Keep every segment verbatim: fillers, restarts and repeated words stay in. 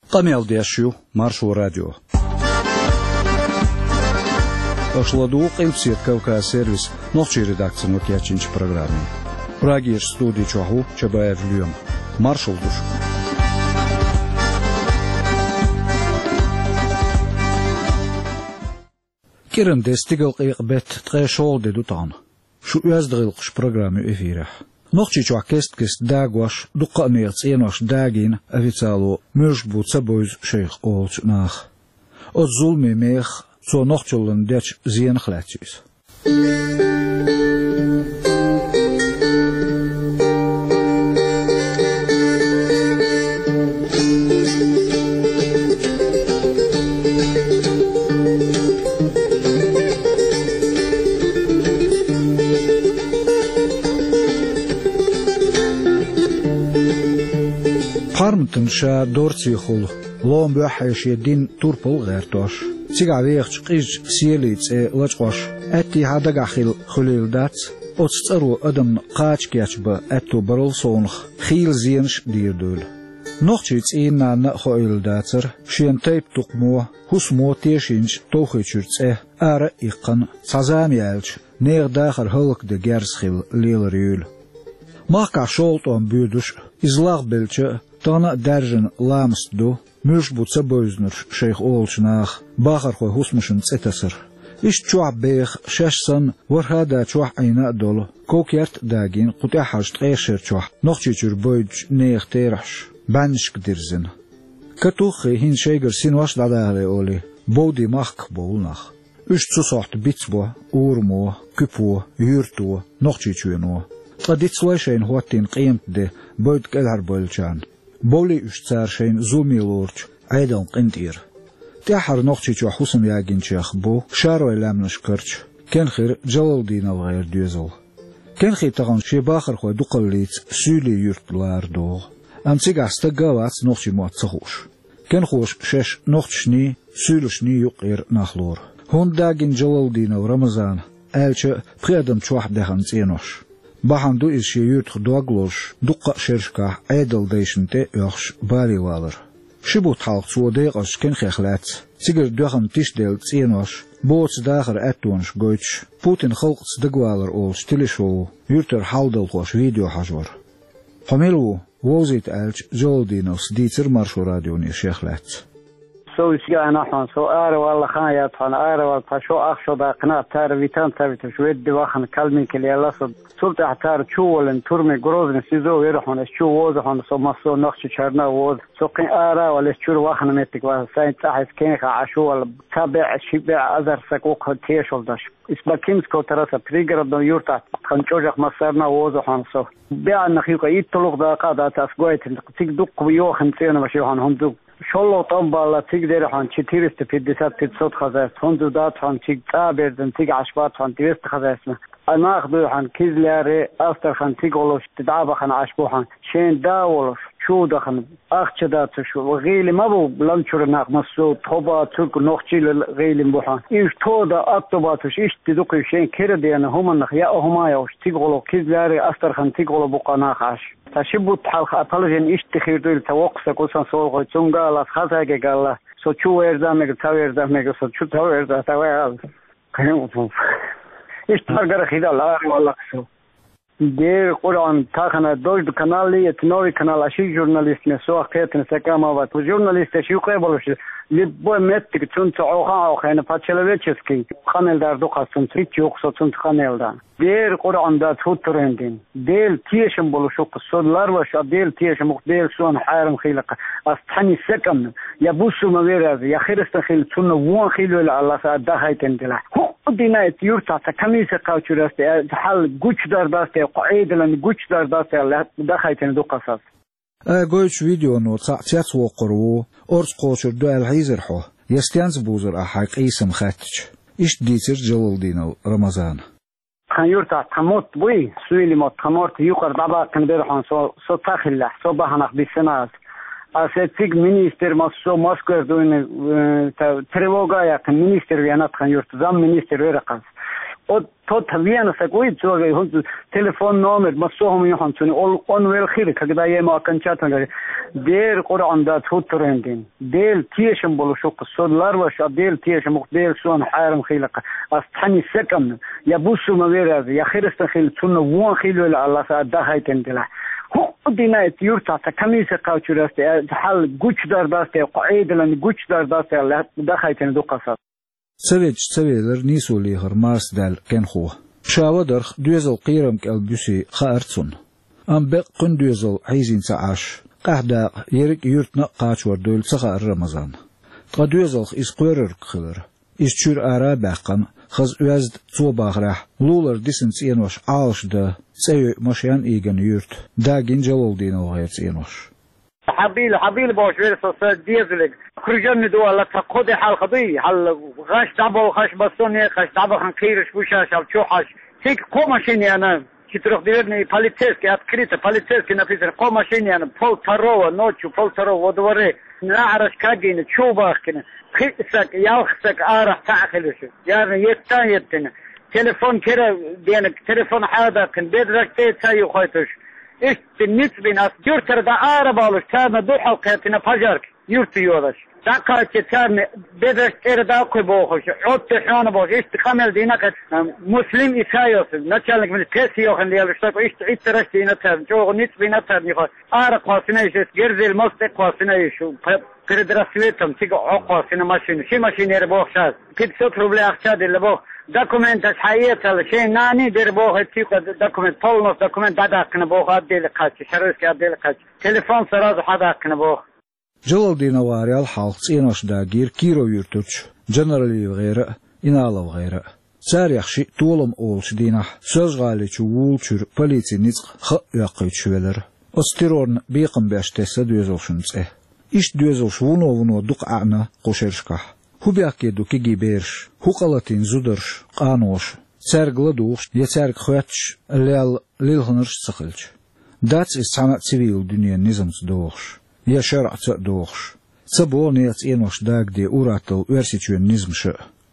قميل ديشيو مارشو راديو أشلدو قيم سيد كوكا سيرفيس نوخشي редакция نوكياتشنش программе. Прагиш студии чоху чабаев люем. Маршал душ. كيرم دستيغل قيق بيت تغيشول دي دوتان شو يزدغلقش برنامج إفيرح نوخشي چو كست كست داغواش دقا ميرتس إينوش داغين أفيتالو مرجبو تسابوز شيخ أولش ناخ أو ظلمي ميخ سو نوخشلن ديش زين خلاتيس قارمتن شا دورتي خل لون بوحيش يدين توربل غيرتوش تيغا ويخش قيج سيليتس لچقوش اتي هادا غخيل خليل دات اوتسرو ادم قاچ كيچب اتو برل سونخ خيل زينش دير دول نوخچيتس اينا نا خويل داتر شين تيب تقمو حسمو تيشينش توخيچورتس ار ايقن سازام يالچ نير داخر هلك د گرسخيل ليل ريول ماكا شولت اون بودش ازلاغ بلچه تانا درجن لامستدو مش بوتسا بوزنر شيخ أولشناخ باخر خو حسمشن تسر إيش تشوع بيخ شاشسن ورهادا تشوع عينا دول كوكيرت داغين قطع حاج تغيشر تشوع نوخشي تشور بوج نيخ تيرحش بانش كدرزن كتوخي هين شيغر سينواش داداغلي أولي بودي ماخك بولناخ إيش تسوصحت بيتسبو أورمو كيبو يورتو نوخشي تشوينو قديت سويشين هواتين قيمت دي بويد كالهر بولشان بولي اشتار شين زومي لورج عيدون قنتير تاحر نوخشي جو حسن ياغين شيخ بو شارو لامنش كرش كان خير جلال دينا الغير ديوزل كان خير تغن شي باخر خو دوقليت سولي يورتلار دو ام سيغا استغاوات نوخشي موت تخوش كان خوش شش نوخشني سولشني يقير نخلور هون داغين جلال دينا ورمضان الچ بخدم چوح دهن تينوش بحمدو إز شيوت دوغلوش دقة شرشكا عيدل ديشنتي يخش باري والر شبوت حالق سوديق أش كن خيخلات سيجر دوغن تيشديل تسينوش بوتس داخر أتونش قويتش بوتين خلق تدقوالر أولش تلشو يورتر حالدل خوش فيديو حجور قميلو ووزيت ألش جول دينوس ديتر مارشو راديوني شيخلات سو يسجع نحن سو آره والله خان يطحن آره والله شو أخشو دا قناة تار فيتان تابت شو يدي واخن كلمين كلي الله صد سلطة احتار شو ولن ترمي قروز نسيزو ويرحون شو ووزحون سو مصو نقش شارنا ووز سو قين آره ولا شور واخن ميتك واسا ساين تحس كينخ عشو ولا تابع شبع أذر سكوك تيشول داش اسمه كيمسكو ترسا بريقر دو يورتا خنشوجك مصارنا ووزحون سو بيع نخيوك يتلوغ داقا دا تاسقويت تيك دوق ويوخن تينا بشيوحان هم دوق شلو طنبالا تيك ديرحان چتيرست پيدسات تيتسوت خزاس هندودات هان تيك تابردن تيك عشبات هان تيست خزاسنا انا اخدوحان كيزلاري استرخان تيك ولوش تدعبخان عشبوحان شين داولوش شو دخن اخچدات شو وغيلي مابو لانچور ناق مسو توبا ترك نوخچي غيلي بوحان ايش تودا اطباتش ايش تدوق شين كردينا هما نخ يا هما يوش تيك ولو كيزلاري استرخان تيك ولو بقناخ عش تشبوت حلق أطلجن إشتخير دول توقف كوسان صور قيتونغا لا خزاجة قال سو شو يرزامك تاو يرزامك سو شو تاو يرزا تاو يرزا كانوا فوف إشتغل خيدا لا والله سو دير قرآن تاخنا دوج كنالي تنوي كنال أشي جورناليست نسوا قيت نسكاما وات وجورناليست شو قبلوش لبوا متك تون تعوها أو خينا باتشلويتشسكي خانل دار دو قصن تريت يوقصو تون خانل دان دير قرآن دا تفوترندين ديل تيشم بلوشو قصود لارواش ديل تيشم ديل سون حارم خيلق أستحني سكن يبوسو مويرز يا خيرستن خيل تون وان خيلو الله سعدا هايتن دلا هو دينا يورتا تكميسة قاوتشورست حال قوش دار داستي قعيد لان قوش دار داستي دا هايتن دو قصص قوش فيديو نو تاعتيات وقرو أرز قوشر دو الهيزر حو يستيانز بوزر أحاق إيسم خاتش إيش ديتر جلال دينو رمضان خان يورتا تموت بوي سويلي موت تموت يقر دابا كنديرحون سو سو تاخلة سو بحنق بسناس أسيتيك مينيستر ماسو ماسكر دوين تريوغا يا كان مينيستر ويانات خان يورتا زام مينيستر ويرقص o tot viena sakui zoge hun telefon nummer masohum yahan tuni on wel khir kada yema kan chatan der Qur'anda tutrendin del tiyeshim bolushu qisodlar va del tiyeshim del son haram khilqa astani sekam ya busu maveraz ya khirstan khil tunna won khil wala Allah sa dahayten dila hu dinayt yurta ta kamise qawchuraste hal guchdar daste qaidlan guchdar daste Allah dahayten do qasas سويج سويلر نيسولي هرماس دال كنخو شاودر دوزل قيرم كالبوسي خارتسون ام بق قن دوزل عايزين سعاش قهدا يرك يرتنا قاچور دول سخا رمضان تقا دوزل إس قرر خلر إس چور آرا باقم خز وزد تو باغرح لولر ديسنس ينوش عالش دا سيو مشيان ايغن يرت دا جنجلول دينو غيرت ينوش حبيل حبيل باش ويرس ديزلك خرجنا دول تقود حال خبي حال غاش دابو خاش بسوني خاش دابو خان خيرش بوشاش او چوحاش تيك قوماشيني انا كيتروح ديرني полицейский открыто полицейский написано قوماشيني انا пол второго ночью пол второго во дворе نعرش كاجين чубахкина خيسك يالخسك ارح تعخلش يعني يتان يتنا تليفون كده دينك تليفون هذا كان بيدرك تايو خايتش إيش بالنسبة لنا يرتر دا عرب على كارنا دو حلقاتنا فجرك يرتيوش دا كارت كارنا بدرس إير دا كوي بوخش عدت حيانا بوخش إيش تخمل دينك مسلم إسايوس نتشالك من الكاسيوخ اللي يلشتاكو إيش تعيد ترشتي نتهر جوغ نسبة نتهر نخوش عرق قاسنا إيش جرزي المصدق قاسنا إيش передрасветом тига оqosina mashina shi mashineri boxshaz пятьсот рублей акча дели бох документ hayetali şey nani der box tига документ полностью документ дадакны бох отдели qaç шаровский отдели qaç telefon сразу hadakны бох جلالدين واريال حالق سينوش داگير كيرو يرتوش جنرالي وغيره إنالا وغيره ساريخ شي طولم أولش دينح سوز غالي چو وولچور полиции نيزق خق يقيد شوالر استيرورن بيقم باشتسا دوزوشنس اه إش دوزوش ونو ونو دوق أعنا قوشرشكح هو بياكي دوكي جيبيرش هو قلاتين زودرش قانوش سارق لدوش يتسارق خواتش الليال ليلهنرش سخلش داتس إسعامات سيفيل دنيا نظمت دوغش يا شرع تقدوغش سبو نيت إنوش داق دي أوراتل ورسيتوين نظمش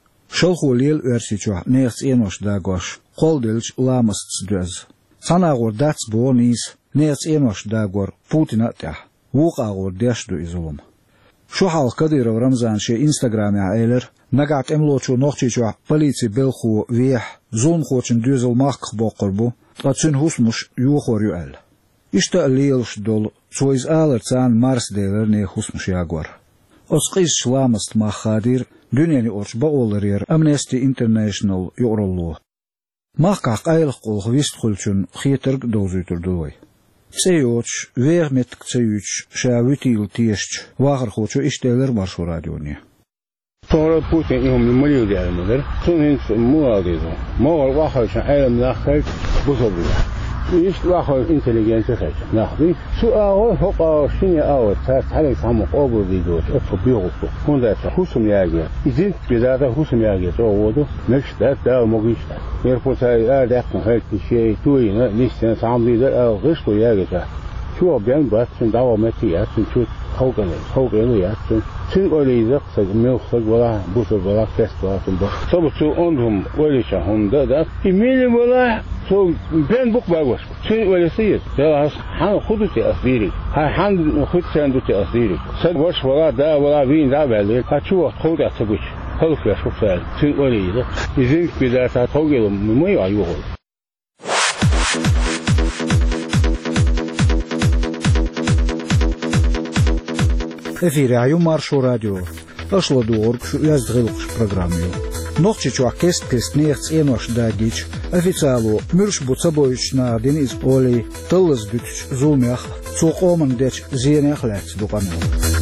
شلخو ليل ورسيتوح نيت إنوش داقوش قول دلش لامست سدوز ساناغور داتس بو نيس نيت إنوش داقور بوتين أتح وقاغور ديشدو إزولم شو حال قدير ورمزان شي إنستغرامي عائلر نقعت املوچو نوخچيچو полиции بلخو ويح زون خوچن دوزل ماق بوقربو تقاتسن هوسمش يوخور يؤل إشتا الليلش دول سويز آلر تان مارس ديلر ني هوسمش ياغور أسقيس شلامست ما خادير دنياني أورش بأولرير أمنستي انترناشنال يقرلوه ماقع قايلق قولخ ويست خلچن خيترق دوزيتر دوي سيوش ويغ متك سيوش شاويتيل تيشش واخر خوچو إشتالر مارشو راديوني Sonra Putin ihum miliyor derler. Sonra muadizm. Mağar vaxar ayrım naxır bu sorular. İş vaxar inteligensiya xəç. Naxdı. Su ağı hoqa şini ağı tərs hələ tamam obu videos oturuyor. Bunda husum yağıyor. İzin bizada husum yağıyor. O oldu. Nəşdə də moğişdə. Bir potay ədəqən hər şey tuyuna listen samlıydı. Ağış bu yağıyor. Şu ben başın devam ettiği için çok Hogan, Hogan yaptı. Çünkü öyleydi. Mevcut valla bu sorular test altında. Tabii ki onum öyle şahında da eminim valla so ben buk var. Çünkü öyleydi. Ya han hudusi asiri. Ha han hudsen duti asiri. Sen boş valla da valla bin da belli. Kaçı vakit hoda tabii. Halk ya çok güzel. Çünkü öyleydi. Bizim bir de ta Hogan mı ya yok. Эфире Аю Маршо радио. Ошло дуорг шу яздгылыш программу. Нохчи чуакест кест нехц энош дагич. Официалу мюрш буцабоич на ден из оли тылыз бүтч зулмях. Цуқомын деч зенех ләц дукану.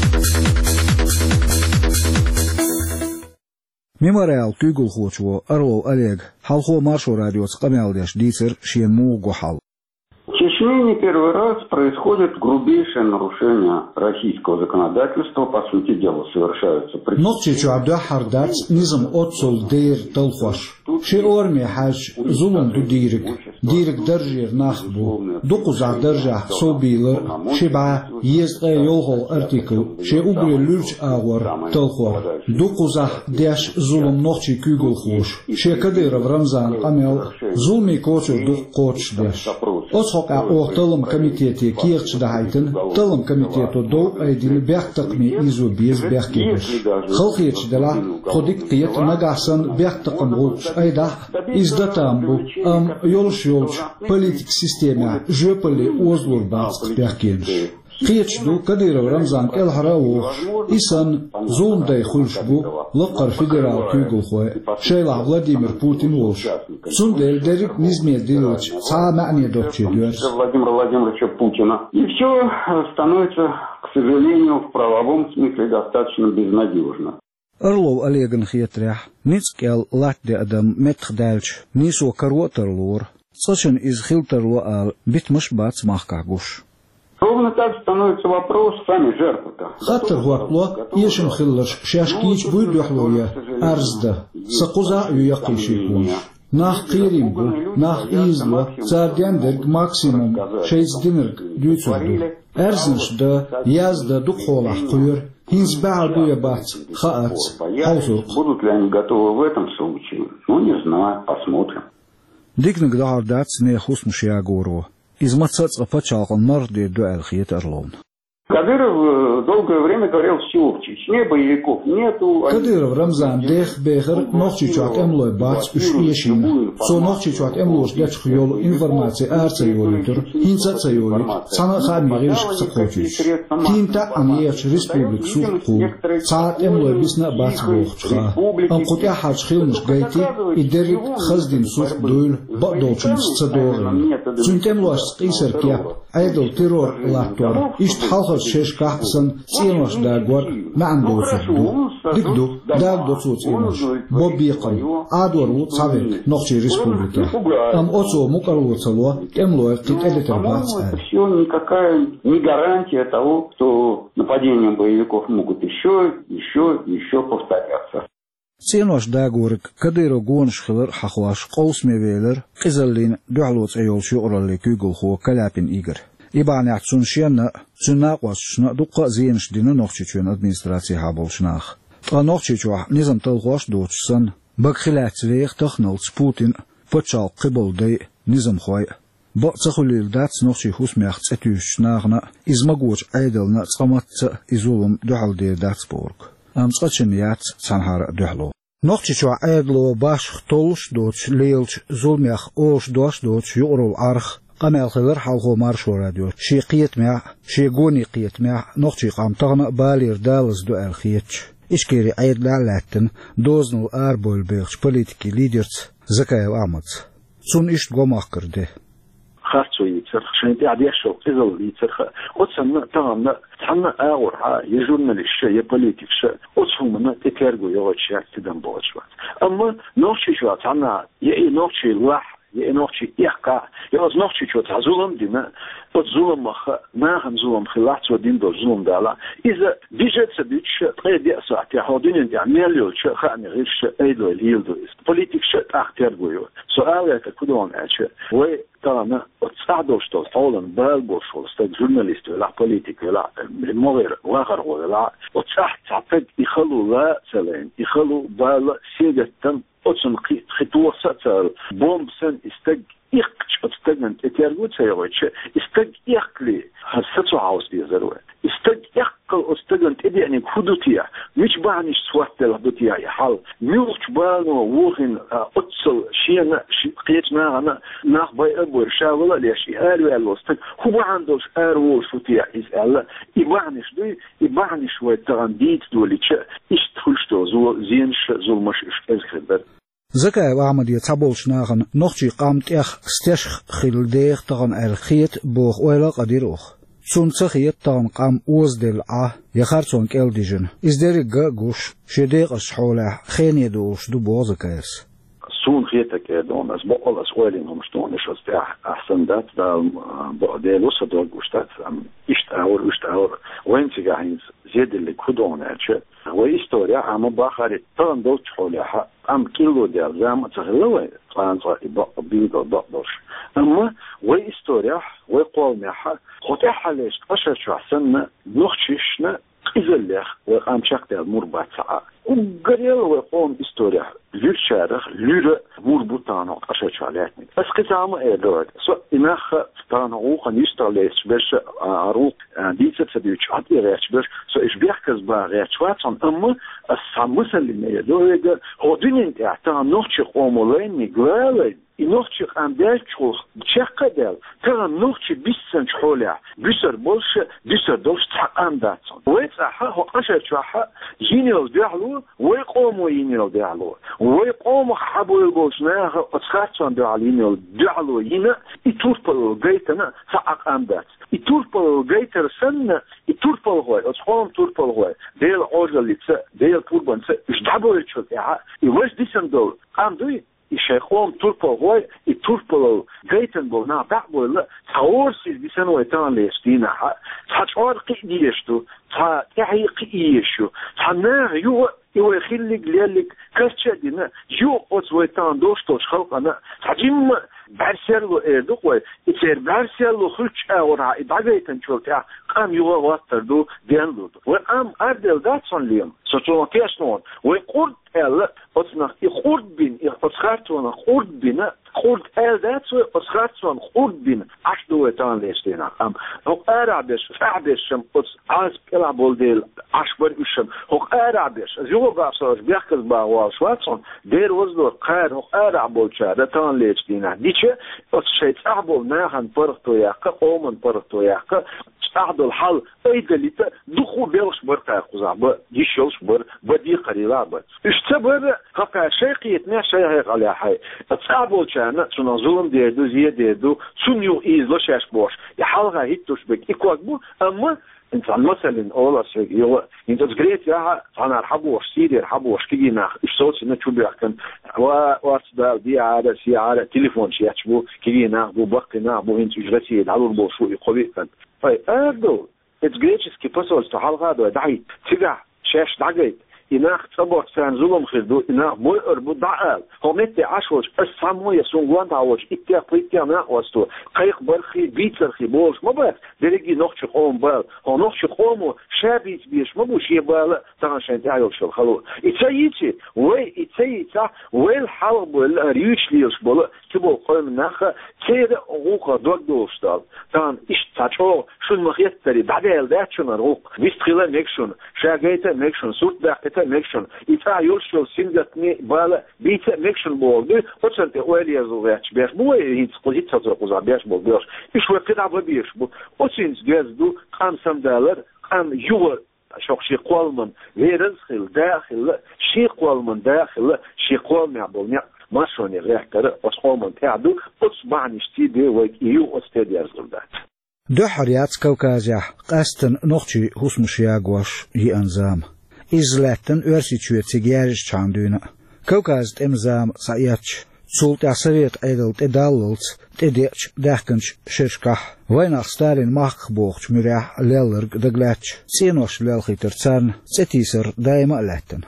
Мемориал тюгул хочво Орлов Олег. Халхо Маршо радио цкамялдеш дицер шен мугу хал. В Чечне не первый раз происходит грубейшее нарушение российского законодательства, по сути дела, совершаются преступления. Нохчичу абда хардат низм отцол дейр толхош. Ши орми хаж зулум ду дирик. ديرك درجير ناخبو دوقوزع درجة صوبيلر شبعة يزقى يوغو ارتيكل شي اوبري لولج اغور تلخور دوقوزع ديش ظلم نوخشي كيغل خوش شي كدير برمزان قميل ظلمي كوچو دوق قوچ ديش أصحق أو تلم كميتيتي كيرش دهايتن تلم كميتيتو دو أيديل بيختقمي إيزو بيز بيختقمش خلقيتش دلا خوديك قيت نغاسن بيختقم غوش أيدا إزدتامبو أم يولش يولش بوليتيك سيستيما جوبلي أوزلور باتق بيختقمش قيتش دو كدير رمزان الهراوش إسان زون داي خلشبو لقر فيدرال كيغل خوي شيلا فلاديمير بوتين وش سوندل ديريك نизмер ديلوч ца мعني дочи дёрс Владимира Владимировича Путина. И все становится, к сожалению, в правовом смысле достаточно безнадежно. أرلو أليغن خيتريح نيتسكيل لاتدي أدم متخدالش نيسو كروترلور صشن إز خيلترلو آل بيت مش بات مахкагуш Ровно так становится вопрос сами жертвы-то. خاطر وقلو يشن خلش شاشكيش بويدوحلويا أرزده سقوزا يقيش يكونش ناخ قيريمبو ناخ إيزلو سارديندرگ ماكسيموم شيز دينرگ ديوتسودو أرزنش ده يازده دقولح قير هنز بعدو يبات خاات حوزوق Будут ли они готовы в этом случае? Ну, не знаю, посмотрим. ديكنك دعار داتس نيخوس مشياغورو إز متصاص فچالقن مرد دو الخيت أرلون Кадыров долгое время говорил, все, в Чечне боевиков нету. Кадыров Рамзан дех бехер нохчи чуат эмлой бац үш иешин. Со нохчи чуат эмлош дэч хьол информация арца йолитер, хинца йолит, цана хами гирш ксакочич. Тинта аньеш республик суху, цаат эмлой бисна бац бохчха. Ам кутя хадж хилнш гайти, и дерик хаздин сух дуйл, бадолчин сцадорин. Цунтемлош скисер кеп, айдл террор лактор, ишт халхаш شش كحسن سينوش داغور ما عنده فدو ديكدو داغدو صوت سينوش بوبيقن ادورو صابك نوخشي ريسبублика ам оцо мукарло цело кемло китедетер бац всё никакая не гарантия того что нападения боевиков могут еще еще еще повторяться سينوش داغورك كديرو غونش خلر حخواش قوس ميويلر قزلين دعلوت ايولشي اورالي كيغل خو كلابين ايغر إبانة سونشينا سناقوس شنا دقة زينش دينا نوخشيشون أدمنستراتي هابولشناخ. نوخشيشوا نظام تلغوش دوتشسن بخلات ويخ تخنل سبوتين فتشال قبل دي نظام خوي. بقتخليل داتس نوخشي خوس ميخت اتوشناغنا إزمقوش عيدلنا تقامت إزولم دعال دي داتس بورك. أم تقاتشنيات تنهار دعلو. نوخشيشوا عيدلو باش خطولش دوتش ليلش زولميخ اوش دوش دوتش يقرو العرخ قمال خلر حلقو مارشو راديو شي قيت مع شي قوني قيت مع نقشي قام تغنى بالير دالز دو الخيتش إشكيري عيد لالاتن دوزنو آربول بيغش بوليتيكي ليدرز زكايا وعمد سون إشت قوماق كرده خاصو يتسرخ شنتي عاد يحشو قزل يتسرخ وتسمى تغنى تحمى آور ها يجونا للشا يبوليتيك شا وتسمى تكارغو يغوتشي اكتدن بوشوات أما نوشي شوات عنا يأي نوشي الواح يا نوختي يحقا يا نوختي شو تعزولم ديما تظلم مخ ما هم ظلم خلاص ودين دو ظلم دالا اذا بيجت سبيتش تريد يسع تحودين يعمل له شيء خاني غير شيء ايدو اليلدو بوليتيك شيء اختار بيو سؤال كدون اش و ترى ما تصعدوا شتو فولن بالبوش ولا جورناليست ولا بوليتيك ولا مغير واخر ولا وتصح تعقد يخلوا لا سلام يخلوا بال سيدتن أصلاً خطوة ستر بوم سن استج إيقش أتستجمن تيارجوت سيرويش استج إيقلي هالستو عاوز بيزروه استج إيقل أستجمن تبي يعني خدوتيا مش بعنيش سوات لهدوتيا يحال ميوش بانو ووهن أتصل شيء قيت معنا ناخ باي أبو شاولا ليش قالوا قالوا استج هو عندوش أروش فتيا إز الله يبعنيش دوي يبعنيش وتغنديت دوليش إيش تخلشتو زو زينش زو مش إيش خبر زكايا وعمد يتابولش ناغن نوخشي قامت اخ ستشخ خلديخ تغن الخيت بوخ ويلا قديروخ سون تخيت تغن قام اوزدل ع يخارتون كالديجن ازدري غوش شديق الشحولة خين يدوش دو بوزكايس سون خيتك دون أس بقول أس ويلين هم شتون إيش أستيح أحسن دات دا بعدي لوسا دوغ وشتات أم إشتاور وإشتاور وين تجاهين زيد اللي كودون أرجع وإستوريا عم باخر تان دوت حولها أم كيلو ديال زام تغلوا طانزا بيدو دقدرش أما وإستوريا وقومها خطيحة ليش أشر شو أحسن نخششنا إزليخ وقام شاكتها مربع ساعة وقريل وقوم إستوريا لير شارخ لير مربوطانو أشر شو عليتني بس قسامة إيه دورد سو إناخ تانوخ نيسترليش باش أروق ديسة تبيوش عطي غيرش باش سو إش بيحكز با غيرش واتسان أما الساموسا اللي ميدورد هو دينين تعتان نوخش قومولين ميقوالين إنوخش عم بيشوف تشقدل ترى نوخش بيسن حوله بيسر بولش بيسر دوش تحقم داتون ويصحى هو أشر شوحة ينيل دعلو ويقوموا ينيل دعلو ويقوموا حبوا الجوش ناه أتخاتون دعل ينيل دعلو ينا يتوربلو جيتنا تحقم دات يتوربلو جيتر سنة يتوربلو هو أتخوم توربلو هو ديل عجل لتس ديل توربان س إيش دعبوا يشوف يا يوش ديسن دول قام دوي يشيخوم توربو هوي يتوربو جيتن بو نا بعبو لا تاورسي بيسنو يتان ليستينا تحشور قيديشتو تا تحي قيشو تنار يو يو يخليك ليالك كرتشدنا يو اوتويتان دوشتوش خلقنا تجيم برسلو ايدوي يصير برسلو خلش اورا ادغيتن شولتا قام يو واتردو ديندو وام اردل داتسون ليم سوتو كيسنون ويقول ال اوتنا يخورد بين يخسرتون خورد بين خورد ال داتس وخسرتون خورد بين اشدو يتان ليستينا ام هو ارابش فعبش اوت از كلا بولديل اشبر وشم هو ارابش جو باسوس بيحكز با واشواتسون دير وزدو قار هو ارابولچا دتان ليستينا ديچه اوت شيت ابول ناهن برتو ياق قومن برتو ياق تعدل الحل أيضا لتا دخو بيلش برتا قزعب ديشلش بر بدي قريبا اشتبر هكا شيء يتنع شيء هيك على حي تصعبوا كان شنو ظلم ديدو زي ديدو شنو يزلش اش بوش يحلغا هيتوش بك يكوكبو اما انت مثلا اولا شيء يو انت تقريت يا انا ارحبوا وش سيدي ارحبوا وش كينا ايش صوت انه شو بيحكم واتساب دي على سي على تليفون شي يحسبوا كينا بو بقنا بو انت جرتي على البوش يقوي طيب أردو إتجيتش كيبسول استحالها دو دعي تجع شاش دعيت إناخ تبغى سانزولم خدو إناخ بوي أربو دعال هم إنت عشوش السامو يسونغوان تعوش إتيا قيتيا ناقوستو قيق برخي بيتر خي بولش ما بس درجي نخش قوم بال هو نخش قومو شابيت بيش ما بوش يبال تانشان تعيش شو خلو إتسيتي وي إتسيتا وي الحرب والريش ليش بول تبغى قوم ناخ كده روقة دوك دوستال تان إيش تاچو شون مخيت تري بعدين ده شون روق بيستخلا نكشون شاقيتا نكشون سوت ده ميكشن إتا يوشل سينجتني بالا بيتا ميكشن بولدي وصلت أولي زوجات بيش بو هيت قلت تزرق وزعبيش بولديش إيش وقت عبا بيش بو وصلت جازدو خمسة دولار خم يور شوق شي قوالمن غير خل داخل شي قوالمن داخل شي قوالمن عبولني ما شوني غير كده وصقومن تعدو وصبعني اشتيدي ويكيو استدي أزغلدات دو حريات كوكازيح قاستن نوخشي هسمشياغوش يأنزام إزلاتن أرسيتشوية تيجيارش چاندونا كوكازت إمزام ساياتش سولت عصريت أيدل تداللت تديتش داخكنش شرشكح ويناخ ستالين ماخ بوخش مريح ليلرق دقلاتش سينوش ليلخي ترسان ستيسر دايما لاتن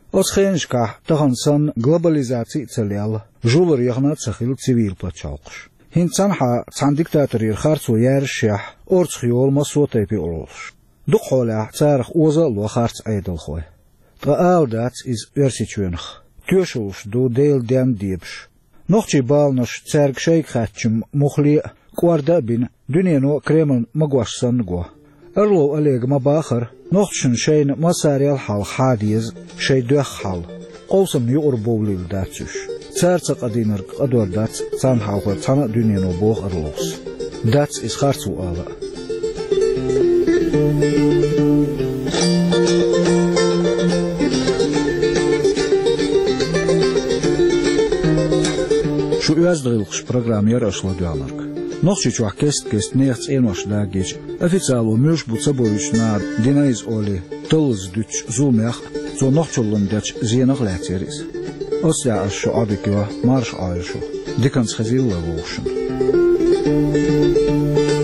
أتخينشكح تغنسان глобализации تسليال جولر يغنات سخيل تسيويل بلاتشالقش هنسانحا تسان ديكتاتورير خارتسو يارشيح أورتخيول مسوطي بي أولوش دقولا تارخ اوزا لوخارت ايدل خوي تقال دات از ارسيچونخ تيوشوش دو ديل ديم ديبش نوخچي بالنش تارك شيك خاتچم مخلي قواردا بين دنيانو كريمن مغواشسن غو ارلو اليغ مباخر نوخشن شين مساريال حال حاديز شي دوخ حال قولسم يور بوليل داتش تارت قديمر قدور دات سان حاو تانا دنيانو بوخ ارلوس دات از خارتو الا شو يازدغلقش программер اشلا دوانرك نوخشي چوح كست كست نيخت اينوش داگيج официалу мюш буцабович на динайз оли толз дуч зумях зо нохчулун дач зенах латерис أصيع الشو أبيكوا مارش عايشو دي كان سخزيل لغوشن